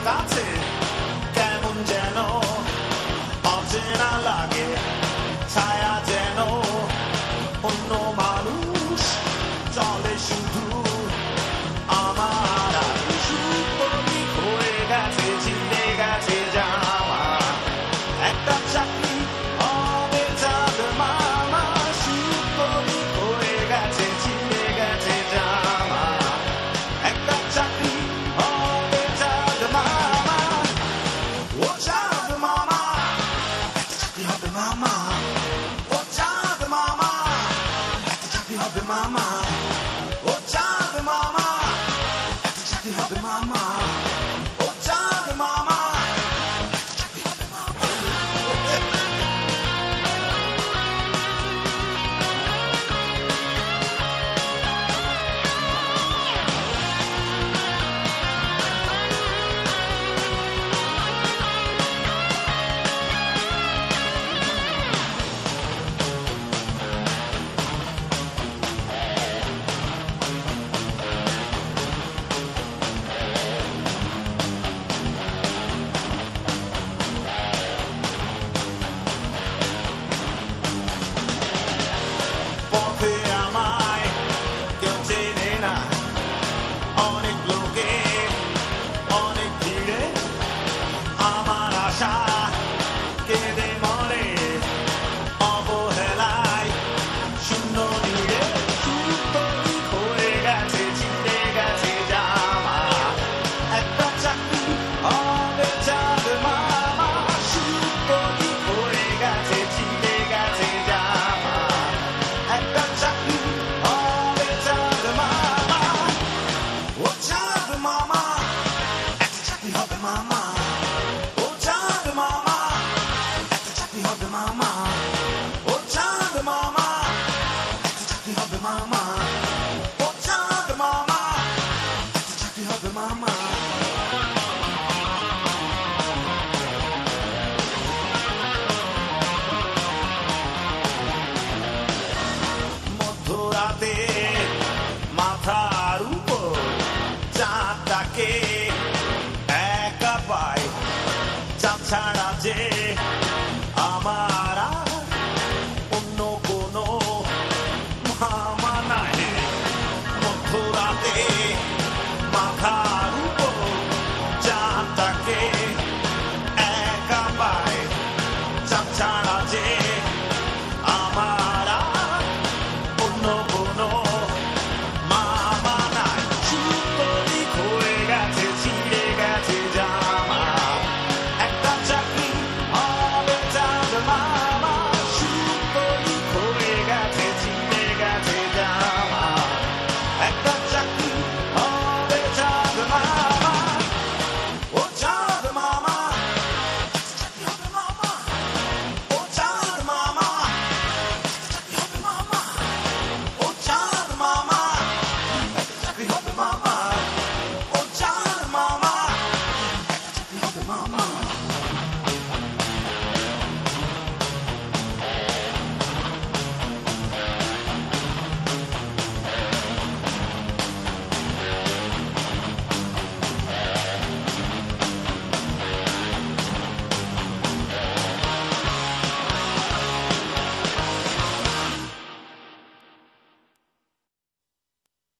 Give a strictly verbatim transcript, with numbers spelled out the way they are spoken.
কাছে কেমন যেন অচেনা লাগে, ছায়া যেন অন্য মানুষ চলে শুধু আমার আগে। সুপরিক হয়ে গেছে, ছিঁড়ে গেছে জামা, একটা চাকরি হবে চাঁদ মামা। সুপরিক হয়ে গেছে, ছিঁড়ে গেছে জামা, একটা চাকরি হবে চাঁদ মামা। ও চাঁদ মামা, একটা চাকরি হবে মামা। ও চাঁদ মামা, একটা চাকরি হবে মামা। ও চাঁদ মামা, একটা চাকরি হবে মামা। ও চাঁদ মামা, একটা চাকরি হবে মামা। পথে আমায় কেউ চেনে না, অনেক লোকে অনেক ভিড়ে আমার আশা কেঁদে মরে অবহেলায় শূন্য নীড়ে। সুপরিক হয়ে গেছে, ছিঁড়ে গেছে জামা, একটা চাকরি হবে চাঁদ মামা। সুপরিক হয়ে গেছে, ছিঁড়ে গেছে জামা, একটা চাকরি হবে চাঁদ মামা। ও চাঁদ মামা, একটা চাকরি হবে মামা। ও চাঁদ মামা, একটা চাকরি হবে মামা। ও চাঁদ মামা, একটা চাকরি হবে মামা। ও চাঁদ মামা, একটা চাকরি হবে মামা। মধ্যরাতে মাথার উপর চাঁদটাকে একা পাই, চাঁদ ছাড়া যে আমার আর অন্য কোনো মামা নাই। মধ্যরাতে মাথার উপর চাঁদটাকে একা পাই, চাঁদ ছাড়া যে আমার আর অন্য কোনো মামা নাই। সুপরিক হয়ে গেছে, ছিঁড়ে গেছে জামা, একটা চাকরি হবে চাঁদ মামা। সুপরিক হয়ে গেছে, ছিঁড়ে গেছে জামা, একটা চাকরি হবে চাঁদ মামা। ও চাঁদ মামা, একটা চাকরি হবে মামা। ও চাঁদ মামা, একটা চাকরি হবে মামা। ও চাঁদ মামা, একটা চাকরি হবে মামা। ও চাঁদ মামা, একটা চাকরি হবে মামা।